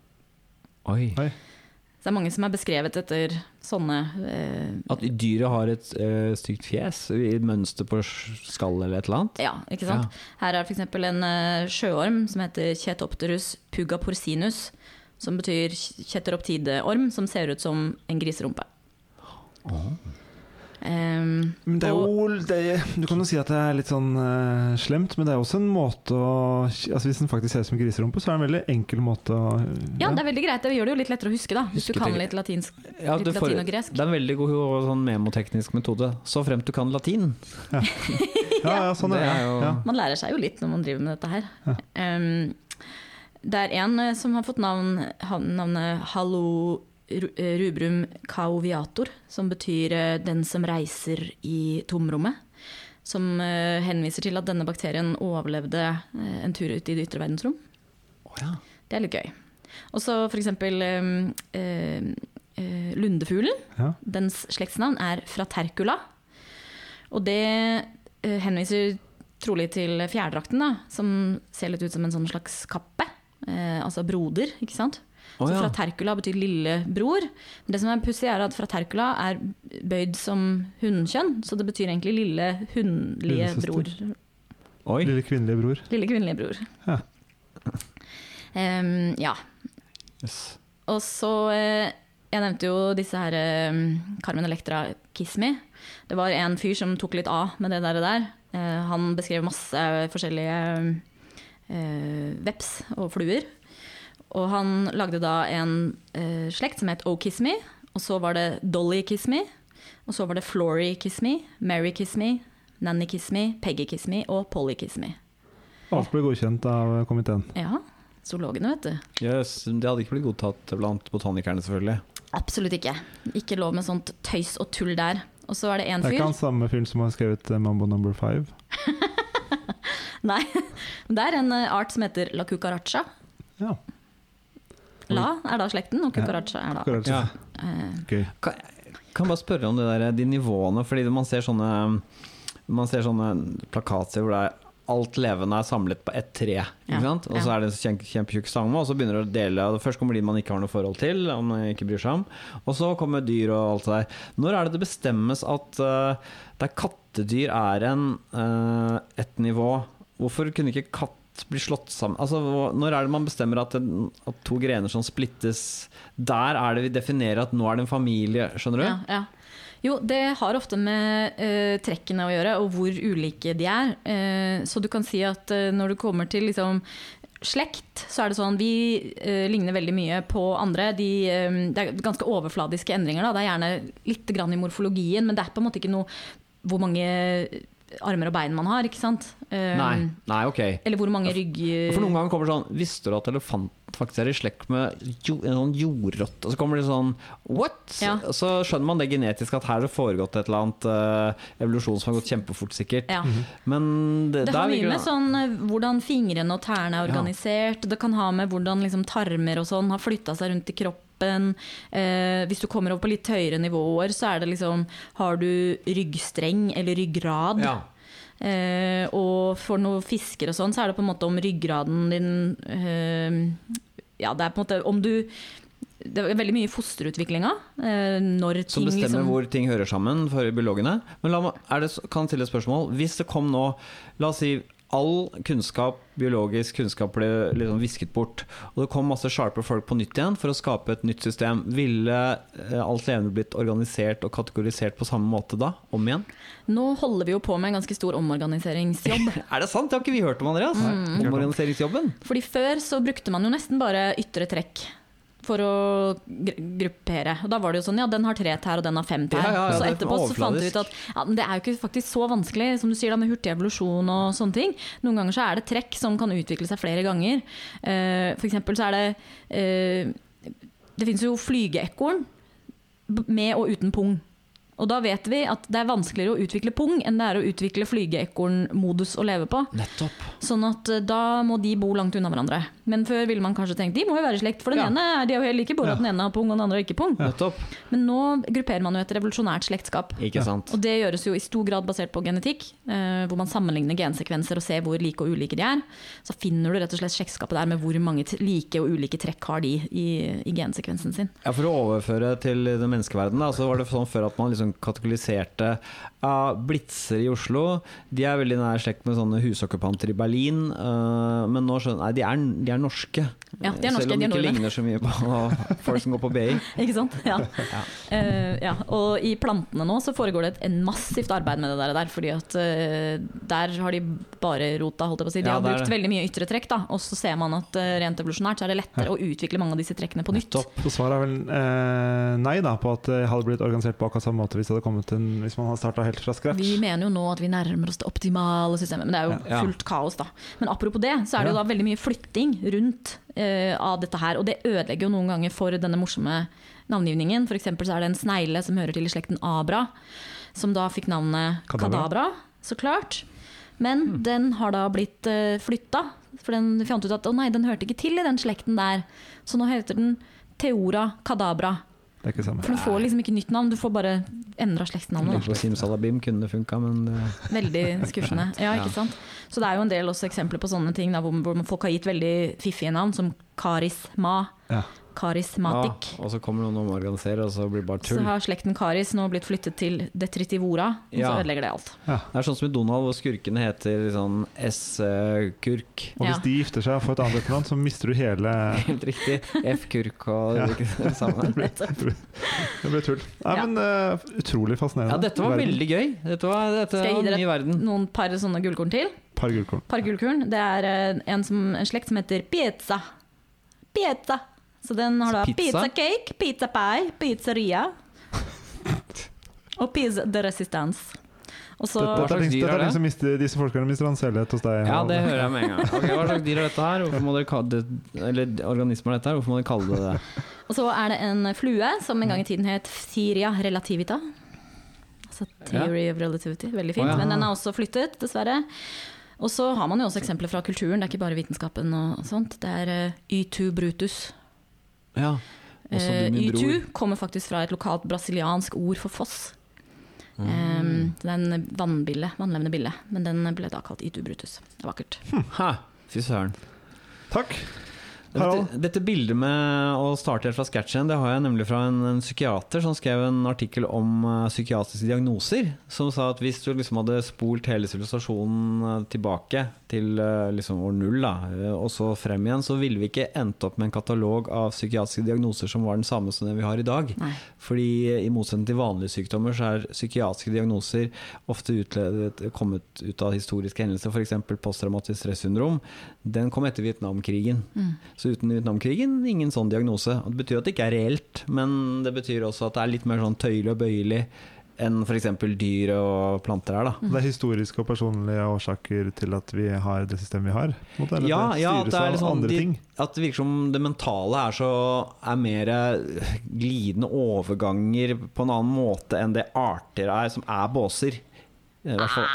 Oi. Oi. Så det er mange som er beskrevet etter sånne eh, At dyret har et uh, stygt fjes, i et mønster på skall eller et eller annet. Ja, ikke sant? Her er for eksempel en eh, sjøorm som heter Chetopterus puga porcinus, som betyr kjetteroptideorm, som ser ut som en griserumpe. Um, Men det er og, jo, det er, du kan jo si at det er litt sånn uh, slemt, men det er også en måte å altså Hvis den faktisk ser ut som griserumpe, så er det en veldig enkel måte å ja, det er veldig greit. Det gjør det jo litt lettere å huske, da. Hvis du kan litt latinsk, Ja, litt får, latin og gresk. det er en veldig god sånn memoteknisk metode. Så fremt du kan latin. Ja, ja, ja sånn er det. Det er jo- Ja. Man lærer seg jo litt når man driver med dette her. Um, det er en eh, som har fått navn, han- navnet Hallo Ru- eh, Rubrum Cauviator, som betyr eh, den som reiser i tomrommet. Som eh, henviser til at denne bakterien overlevde eh, en tur ut i det ytre verdensrom. Oh, ja. Det er litt gøy. Og så for eksempel eh, eh, eh, lundefuglen. Ja. Dens slektsnavn er Fratercula. Og det eh, henviser trolig til fjærdrakten, da, som ser litt ut som en sånn slags kappe. Eh, altså broder, ikke sant? Oh, Så ja. Fratercula betyr lillebror. Det som er pussig, er at Fratercula er bøyd som hunnkjønn, så det betyr egentlig lille hundlige Lillesøster. bror. Oi. Lille kvinnelige bror. Lille kvinnelige bror. Ja. Um, ja. Yes. Og så eh, Jeg nevnte jo disse her eh, Carmen Electra Kiss Me. Det var en fyr som tok litt av med det der. der. Eh, han beskrev masse forskjellige eh, veps og fluer. Og han lagde da en eh, slekt som het O Kiss Me. Og så var det Dolly Kiss Me. Og så var det Flory Kiss Me, Mary Kiss Me, Nanny Kiss Me, Peggy Kiss Me og Polly Kiss Me. Alt ble godkjent av komiteen. Ja, zoologene, vet du. Yes, det hadde ikke blitt godtatt blant botanikerne, selvfølgelig. Absolutt ikke. Ikke lov med sånt tøys og tull der. Og så er det en Det er fyr ikke han samme fyren som har skrevet eh, Mambo number five. Nei, det er en eh, art som heter La Cucaracha. Ja, La er da slekten, og Cucaracha er da akkurat. Ja. eh, Gøy. Kan, kan bare spørre om det der, de nivåene, fordi man ser sånne, man ser sånne plakater hvor det er alt levende er samlet på ett tre, ikke Ja, sant? Og så ja. er det en kjempe, kjempetjukk stamme, og så begynner det å dele, og først kommer de man ikke har noe forhold til, om man ikke bryr seg om, og så kommer dyr og alt det der. Når er det det bestemmes at uh, der kattedyr er en, uh, et nivå, hvorfor kunne ikke katt bli slått sammen? Altså, når er det man bestemmer at, en, at to grener som splittes, der er det vi definerer at nå er det en familie, skjønner du? ja, ja. Jo, det har ofte med eh, trekkene å gjøre, og hvor ulike de er. Eh, så du kan si at eh, når du kommer til liksom, slekt, så er det sånn vi eh, ligner veldig mye på andre. De, eh, det er ganske overfladiske endringer. Da. Det er gjerne litt grann i morfologien, men det er på en måte ikke noe hvor mange armer og bein man har, ikke sant? Eh, Nei, nei, ok. Eller hvor mange rygg... For noen ganger kommer det sånn, visste du at elefant faktisk er i slekt med jo, en sånn jordrott? Og så kommer det sånn, what? Ja. Så skjønner man det genetisk at her har det foregått et eller annet uh, evolusjon som har gått kjempefort sikkert. Ja. Men det, Det der har mye virker med sånn eh, hvordan fingrene og tærne er organisert. Det kan ha med hvordan liksom, tarmer og sånn har flytta seg rundt i kroppen. Eh, hvis du kommer opp på litt høyere nivåer, så er det liksom har du ryggstreng eller ryggrad. Ja. Eh, og for noen fisker og sånn, så er det på en måte om ryggraden din eh, Ja, det er på en måte om du det er veldig mye i fosterutviklinga. Eh, når ting Som bestemmer liksom, hvor ting hører sammen for biologene. Men la meg, er det, kan jeg stille et spørsmål? Hvis det kom nå, la oss si all kunnskap, biologisk kunnskap ble liksom visket bort, og det kom masse sharpe folk på nytt igjen for å skape et nytt system, ville eh, alt levende blitt organisert og kategorisert på samme måte da, om igjen? Nå holder vi jo på med en ganske stor omorganiseringsjobb. Er det sant? Det har ikke vi hørt om, Andreas. Mm. Omorganiseringsjobben. Fordi før så brukte man jo nesten bare ytre trekk for å gr- gruppere. Og da var det jo sånn, ja, den har tre tær, og den har fem tær. Ja, ja, ja, og så det er etterpå så fant vi ut at ja, men det er jo ikke faktisk så vanskelig, som du sier da, med hurtig evolusjon og sånne ting. Noen ganger så er det trekk som kan utvikle seg flere ganger. Eh, for eksempel så er det eh, det finnes jo flygeekorn b- med og uten pung. Og da vet vi at det er vanskeligere å utvikle pung enn det er å utvikle flygeekorn-modus å leve på. Nettopp. Sånn at eh, da må de bo langt unna hverandre. Men før ville man kanskje tenkt de må jo være i slekt, for den Ja. ene er de er jo helt like, bare Ja. at den ene har pung og den andre har ikke pung. Nettopp. Men nå grupperer man jo et revolusjonært slektskap. Ikke sant. Og det gjøres jo i stor grad basert på genetikk, eh, hvor man sammenligner gensekvenser og ser hvor like og ulike de er. Så finner du rett og slett slektskapet der med hvor mange t- like og ulike trekk har de i, i gensekvensen sin. Ja, for å overføre til den menneskeverdenen, da, så var det sånn før at man liksom sånn kategoriserte uh, blitzer i Oslo. De er veldig nær slekt med sånne husokkupanter i Berlin, uh, men nå skjønner jeg, de er, de er norske. Ja, de er norske, selv om de de er ikke nordmenn. ligner så mye på folk som går på B I. Ikke sant? Ja. Ja. Uh, ja. Og i plantene nå så foregår det et en massivt arbeid med det der, der fordi at uh, der har de bare rota, holdt jeg på å si. De Ja, har der- brukt veldig mye ytre trekk, da, og så ser man at uh, rent evolusjonært så er det lettere å utvikle mange av disse trekkene på nytt. Nettopp. Så svaret er vel eh, nei da, på at det hadde blitt organisert på akkurat samme måte hvis, det hadde kommet en, hvis man hadde starta helt fra scratch. Vi mener jo nå at vi nærmer oss det optimale systemet, men det er jo Ja. fullt kaos, da. Men apropos det, så er det jo Ja. da veldig mye flytting rundt eh, av dette her, og det ødelegger jo noen ganger for denne morsomme navngivningen. For eksempel så er det en snegle som hører til i slekten Abra, som da fikk navnet Kadabra. Kadabra, så klart. Men den har da blitt uh, flytta, for den fant ut at å nei, den hørte ikke til i den slekten der. Så nå heter den Theora Kadabra. Det er ikke samme. For du får liksom ikke nytt navn, du får bare endra slektsnavnet. da. På Simsalabim kunne det funka, men det, Veldig skuffende. Ja, ikke sant? Så det er jo en del også eksempler på sånne ting da, hvor, hvor folk har gitt veldig fiffige navn, som Karisma, Ja. Karismatic. ja, og så kommer noen og organiserer, og så blir det bare Så tull. har slekten Karis nå blitt flyttet til Detritivora, og så Ja. ødelegger det alt. Det er sånn som i Donald, hvor skurkene heter sånn S-kurk. Og hvis Ja. de gifter seg og får et annet etternavn, så mister du hele Helt riktig. F-kurk og Ja. det er ikke det samme. Det ble tull. Nei, Ja. men uh, utrolig fascinerende. Ja, dette var Verden. veldig gøy. Dette var, dette Skal jeg gi var dere ny verden. Noen par sånne gullkorn til. Par gullkorn. Par gullkorn. Det er eh, en, som, en slekt som heter Piazza. Piazza. Så den har da Pizza? pizza cake, pizza pie, pizzeria og pizza de resistance. Og så Dette, dette, slags er ting, dyr dette er er ting det? som mister, disse forskerne mister anseelighet hos deg. Ja, og- det hører jeg med en gang. Ok, hva slags dyr er dette her? Hvorfor må dere kalle det, eller organismer er dette her? Hvorfor må dere kalle det det? Og så er det en flue som en gang i tiden het Theoria relativita. Altså Theory of Relativity. Veldig fint. Å, ja. Men den er også flyttet, dessverre. Og så har man jo også eksempler fra kulturen. Det er ikke bare vitenskapen og sånt. Det er uh, Y two brutus. Ja, også Uh, du, min Y two bror. kommer faktisk fra et lokalt brasiliansk ord for foss. Mm. Um, det er en vannbille, vannlevende bille. Men den ble da kalt Y two brutus. Det er vakkert. Hæ, fy søren. Takk. Harald. Dette, dette bildet med å starte helt fra scratchen, det har jeg nemlig fra en, en psykiater som skrev en artikkel om uh, psykiatriske diagnoser, som sa at hvis du liksom hadde spolt hele sivilisasjonen uh, tilbake til uh, liksom år null da, uh, og så frem igjen, så ville vi ikke endt opp med en katalog av psykiatriske diagnoser som var den samme som den vi har i dag. Nei. Fordi uh, i motsetning til vanlige sykdommer så er psykiatriske diagnoser ofte utledet, kommet ut av historiske hendelser, for eksempel posttraumatisk stressyndrom. Den kom etter Vietnamkrigen. Mm. Så uten Vietnamkrigen, ingen sånn diagnose. Og det betyr at det ikke er reelt, men det betyr også at det er litt mer sånn tøyelig og bøyelig enn for eksempel dyr og planter er da. Det er historiske og personlige årsaker til at vi har det systemet vi har. på en måte, Eller Ja, det ja, styres det er av liksom andre de, ting. at det virker som det mentale er så er mer glidende overganger på en annen måte enn det arter er som er båser. I hvert fall.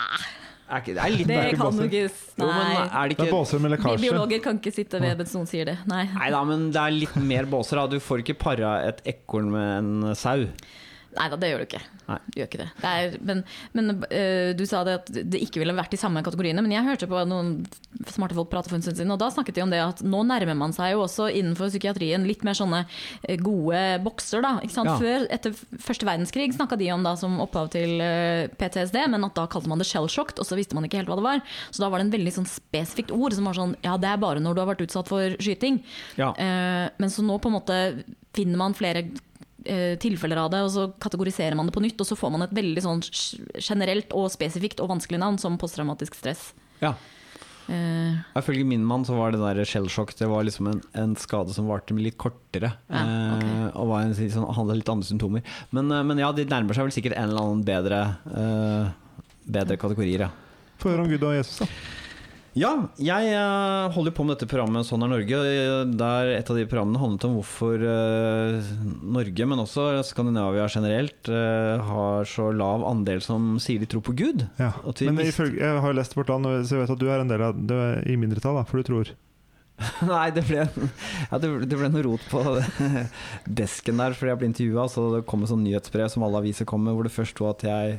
Er ikke, det er litt Det mer- kan du ikke. Jo, men Nei. er det Det er ikke båser med Vi lekkasje. biologer kan ikke sitte ved mens noen sier det. Nei. Nei da, men det er litt mer båser da. Du får ikke para et ekorn med en sau. Nei da, det gjør du ikke. Nei. Du gjør ikke det. det er, men men øh, du sa det at det ikke ville vært de samme kategoriene, men jeg hørte på noen smarte folk prate for en stund siden, og da snakket de om det at nå nærmer man seg jo også innenfor psykiatrien litt mer sånne eh, gode bokser, da. Ikke sant? Ja. Før, etter første verdenskrig snakket de om da som opphav til eh, P T S D, men at da kalte man det shell-shocked, og så visste man ikke helt hva det var. Så da var det en veldig sånn spesifikt ord som var sånn, ja, det er bare når du har vært utsatt for skyting. Ja. Eh, men så nå på en måte finner man flere eh, tilfeller av det, og så kategoriserer man det på nytt, og så får man et veldig sånn generelt og spesifikt og vanskelig navn som posttraumatisk stress. Ja. Eh, Ifølge min mann så var det der shellshock, det var liksom en, en skade som varte litt kortere. Ja, ok. eh, og var en, sånn, hadde litt andre symptomer. Men, eh, men ja, de nærmer seg vel sikkert en eller annen bedre, eh, bedre kategorier, ja. Få høre om Gud og Jesus, da. Ja, jeg eh, holder jo på med dette programmet Sånn er Norge, der et av de programmene handlet om hvorfor eh, Norge, men også Skandinavia generelt, eh, har så lav andel som sier de tror på Gud. Ja. At vi Men mist- ifølge, jeg har jo lest vårt land, så jeg vet at du er en del av du er i mindretall, da, for du tror. Nei, det ble, ja, det, det ble noe rot på desken der, fordi jeg ble intervjuet, så det kom et sånn nyhetsbrev som alle aviser kom med, hvor det først sto at jeg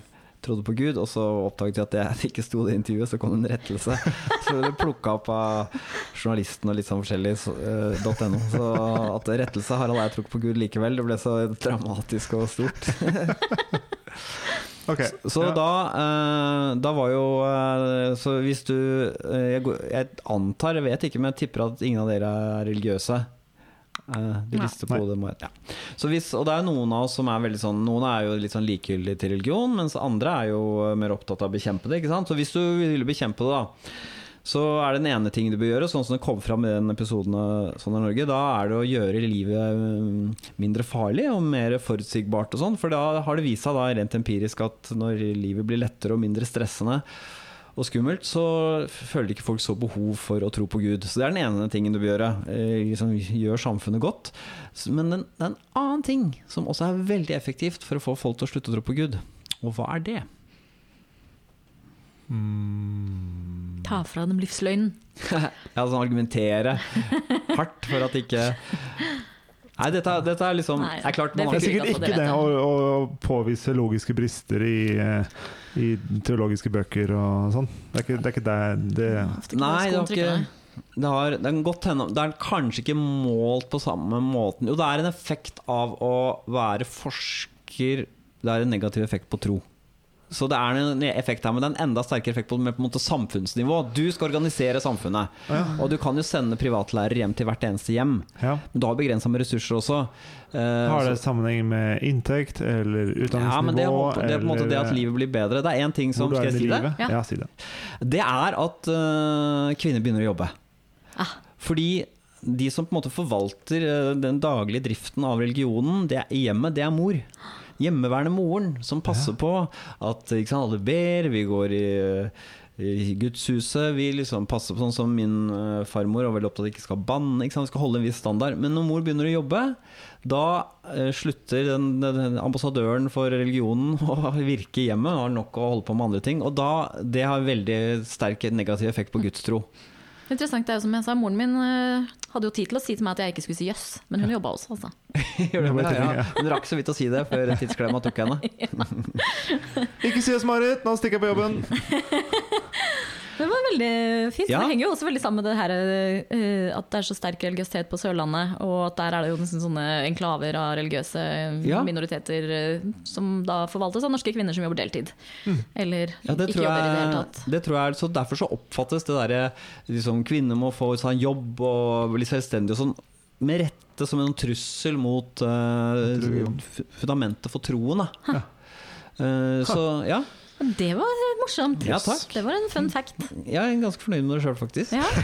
trodde på Gud, og så oppdaget jeg at jeg ikke sto i det intervjuet, så kom det en rettelse. Så det plukket opp av journalisten og litt sånn forskjellig uh, .no. Så at rettelse Harald jeg tror ikke på Gud likevel, det ble så dramatisk og stort. Okay, så så ja. da, uh, da var jo uh, så hvis du uh, jeg, jeg antar, jeg vet ikke, men jeg tipper at ingen av dere er religiøse. Uh, du lister på det, ja. Så hvis, og det er noen av oss som er veldig sånn, noen er jo litt sånn likegyldige til religion, mens andre er jo mer opptatt av å bekjempe det, ikke sant? Så hvis du vil bekjempe det da, så er det den ene ting du bør gjøre, sånn som det kom fram i den episoden av Sånn er Norge, da er det å gjøre livet mindre farlig og mer forutsigbart og sånn, for da har det vist seg da rent empirisk at når livet blir lettere og mindre stressende og skummelt, så føler ikke folk så behov for å tro på Gud. Så det er den ene tingen du bør gjøre, eh, liksom gjør samfunnet godt. Men det er en annen ting som også er veldig effektivt for å få folk til å slutte å tro på Gud. Og hva er det? Mm. Ta fra dem livsløgnen. Ja, sånn argumentere hardt for at ikke... Nei, dette, dette er liksom Nei, er klart, det man Det er har sikkert det ikke vet det jeg. å, å påvise logiske brister i, i teologiske bøker og sånn. Det er ikke det, er ikke det, det Ofte ikke Nei, bare det har skoen trykker ikke deg. det, har, det, er godt henne, det er kanskje ikke målt på samme måten. Jo, det er en effekt av å være forsker. Det er en negativ effekt på tro. Så det er en effekt her, men det er en enda sterkere effekt på, på en måte samfunnsnivå. Du skal organisere samfunnet, Ja. og du kan jo sende privatlærere hjem til hvert eneste hjem. ja. Men du har begrenset med ressurser også. Eh, Har det så- sammenheng med inntekt eller utdanningsnivå? ja, men det, er- det er på en måte det at eller livet blir bedre. Det er en ting som, hvor du skal er jeg si i det? livet? Ja. Ja, si det. Det er at øh, kvinner begynner å jobbe. Ah. Fordi de som på en måte forvalter øh, den daglige driften av religionen, det er i hjemmet, det er mor. Hjemmeværende moren som passer Ja. på at ikke sant, alle ber, vi går i, i gudshuset, vi liksom passer på sånn som min øh, farmor og veldig opptatt av ikke skal banne, ikke sant, vi skal holde en viss standard. Men når mor begynner å jobbe, da øh, slutter den, den ambassadøren for religionen å virke i hjemmet, har nok å holde på med andre ting, og da, det har veldig sterk negativ effekt på gudstro. Interessant, det er jo som jeg sa, moren min eh, hadde jo tid til å si til meg at jeg ikke skulle si jøss, men hun jobba også, altså. Gjør det, Ja, ja, ja. Hun rakk så vidt å si det før tidsklemma tok henne. Ikke si oss, Marit! Nå stikker jeg på jobben! Det var veldig fint. Ja. Det henger jo også veldig sammen med det her eh, at det er så sterk religiøsitet på Sørlandet, og at der er det jo nesten sånne enklaver av religiøse Ja. minoriteter eh, som da forvaltes av norske kvinner som jobber deltid. Eller Ja, det ikke tror jobber i det hele jeg, tatt. det tror jeg så derfor så oppfattes det derre liksom, kvinner må få seg en jobb og bli selvstendige og sånn, med rette som en trussel mot uh, Religion. fundamentet for troen. Da. Ja. Eh, så ja, Det var morsomt. Ja, takk. Det var en fun fact. jeg er ganske fornøyd med det sjøl, faktisk. Ja.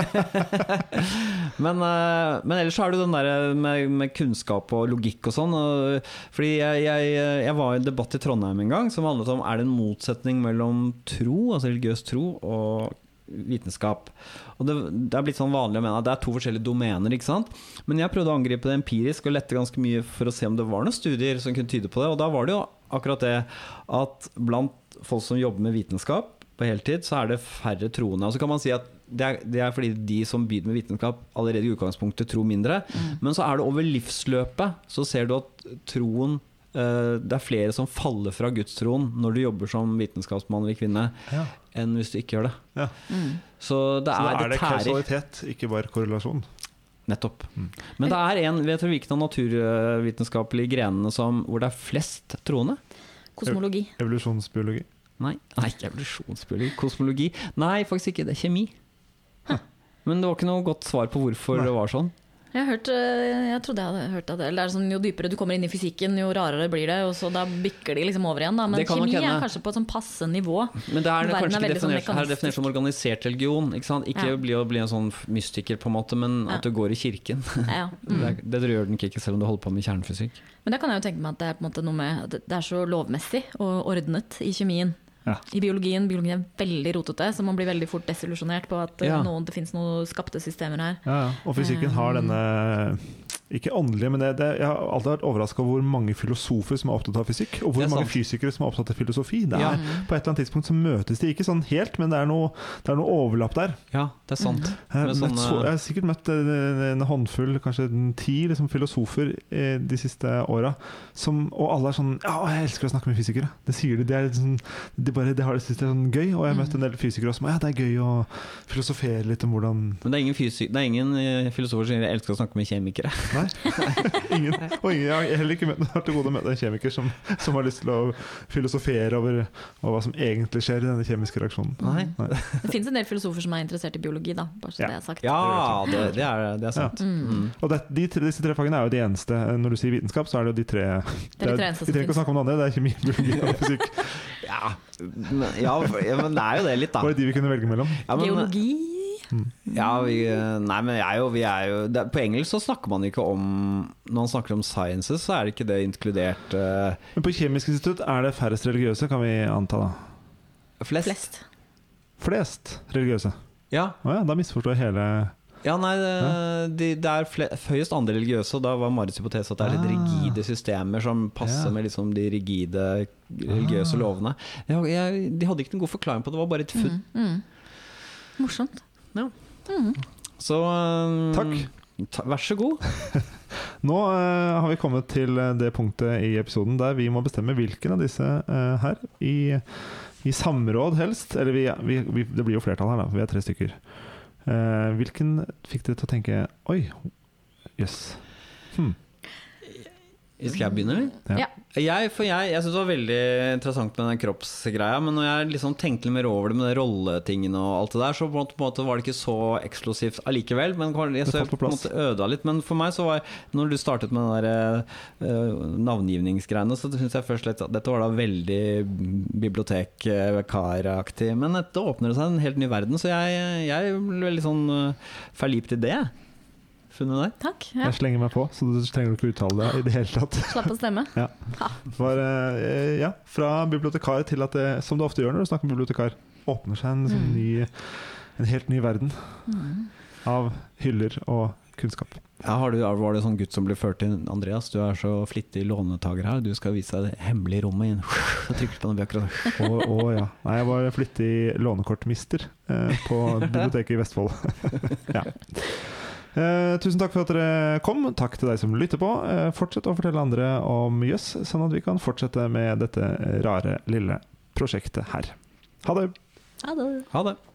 Men, eh, men ellers så er det den der med, med kunnskap og logikk og sånn. Og, fordi jeg, jeg, jeg var i en debatt i Trondheim en gang som handlet om er det en motsetning mellom tro, altså religiøs tro, og vitenskap. Og det, det er blitt sånn vanlig å mene at det er to forskjellige domener, ikke sant? Men jeg prøvde å angripe det empirisk og lette ganske mye for å se om det var noen studier som kunne tyde på det, og da var det jo akkurat det at blant folk som jobber med vitenskap på heltid, så er det færre troende. Og så kan man si at det er, det er fordi de som begynner med vitenskap allerede i utgangspunktet tror mindre, mm. men så er det over livsløpet, så ser du at troen uh, det er flere som faller fra gudstroen når du jobber som vitenskapsmann eller kvinne, Ja. enn hvis du ikke gjør det. Ja. Mm. Så det Så er, da er det det tærer. kausalitet, ikke bare korrelasjon. Nettopp. Mm. Men det er en, vet du hvilken av naturvitenskapelige grenene som, hvor det er flest troende? Kosmologi. Evolusjonsbiologi. Nei, nei, ikke evolusjonsbiologi. Kosmologi. Nei, faktisk ikke. Det er kjemi. Men det var ikke noe godt svar på hvorfor Nei. det var sånn. Jeg, har hørt, eh, jeg trodde jeg hadde hørt at det, eller det er sånn, jo dypere du kommer inn i fysikken, jo rarere blir det, og så da bikker de liksom over igjen. Da. Men Det kan nok kjemi er hende. kanskje på et sånn passe nivå. Men det er Verden er kanskje ikke veldig sånn definert, her er mekanistisk. definert som organisert religion. Ikke sant? Ikke Ja. bli å bli en sånn mystiker, på en måte, men Ja. at du går i kirken. Ja, mm. Det, er- det gjør den ikke selv om du holder på med kjernefysikk. Men det kan jeg jo tenke meg at det er på en måte noe med at det er så lovmessig og ordnet i kjemien. Ja. I biologien, biologien er veldig rotete, så man blir veldig fort desillusjonert på at eh, Ja. noen, det finnes noen skapte systemer her. Ja, ja. Og fysikken har denne ikke åndelige, men det, det, jeg har alltid vært overrasket over hvor mange filosofer som er opptatt av fysikk, og hvor mange fysikere som er opptatt av filosofi. Det er, ja. På et eller annet tidspunkt så møtes de ikke sånn helt, men det er noe, det er noe overlapp der. Ja, det er sant. Jeg, sånne... så, jeg har sikkert møtt en håndfull, kanskje ti liksom, filosofer de siste åra, og alle er sånn ja, jeg elsker å snakke med fysikere. Det sier de, det er sånn, de bare, de har det, synes det er sånn gøy, og jeg har møtt en del fysikere også som ja, det er gøy å filosofere litt om hvordan... Men det er ingen, fysik, det er ingen filosofer som elsker å snakke med kjemikere. Nei, ingen, og ingen, jeg har heller ikke møtt, har til gode å møte en kjemiker som, som har lyst til å filosofere over, over hva som egentlig skjer i denne kjemiske reaksjonen. Nei. Nei. Det finnes en del filosofer som er interessert i biologi, da, bare så ja. det er sagt. Ja, det, det, er, det er sant. Ja. Mm. Og det, de, disse tre fagene er jo de eneste. Når du sier vitenskap, så er det jo de tre. Det er de tre eneste. Vi trenger ikke å snakke om noe annet, det er kjemi, biologi og fysikk. Ja, men, ja, men det er jo det litt, da. Var det de vi kunne velge mellom? Ja, men, geologi. Ja, vi, nei, men jeg er jo, vi er jo det, på engelsk så snakker man ikke om når man snakker om sciences, så er det ikke det inkludert uh, Men på Kjemisk institutt er det færrest religiøse, kan vi anta da? Flest Flest, Flest religiøse? Ja, oh, ja Da misforstår jeg hele Ja, nei, det, ja. de, det er fle, høyest andre religiøse, og da var Marits hypotese at det er litt rigide systemer som passer ja. med liksom de rigide religiøse ah. lovene. Jeg, jeg, de hadde ikke noen god forklaring på det, det var bare et funn. Mm, mm. Morsomt. Ja. Mm. Så um, takk. Ta, vær så god. Nå uh, har vi kommet til det punktet i episoden der vi må bestemme hvilken av disse uh, her i, i samråd helst. Eller vi, vi, vi, det blir jo flertall her, da, for vi er tre stykker. Uh, hvilken fikk dere til å tenke oi, jøss. Yes. Hmm. Skal jeg begynne, eller? Ja. Jeg, for jeg, jeg synes det var veldig interessant med den kroppsgreia, men når jeg liksom tenkte litt mer over det med de rolletingene og alt det der, så på en måte var det ikke så eksplosivt allikevel, men jeg, så jeg på en måte øda litt. Men for meg så var, når du startet med den der uh, navngivningsgreiene, så synes jeg først litt at dette var da veldig bibliotekaraktig, men dette åpner det seg en helt ny verden, så jeg, jeg ble veldig sånn uh, forlipt i det. Funnet der. Takk, ja. Jeg slenger meg på, så du trenger ikke uttale det i det hele tatt. Slapp å stemme. Ja. Var, ja, fra bibliotekar til at det, som det ofte gjør når du snakker med bibliotekar, åpner seg en, sånn ny, en helt ny verden mm. av hyller og kunnskap. Ja, har du, var det sånn gutt som ble ført inn, Andreas? Du er så flittig lånetager her. Du skal vise deg det hemmelige rommet inn. Så trykker du på den bøker. Å, å, ja. Nei, jeg var flittig lånekortmister eh, på biblioteket i Vestfold. Ja. Eh, tusen takk for at dere kom. Takk til deg som lytter på. Eh, fortsett å fortelle andre om jøss, sånn at vi kan fortsette med dette rare lille prosjektet her. Ha det! Ha det! Ha det.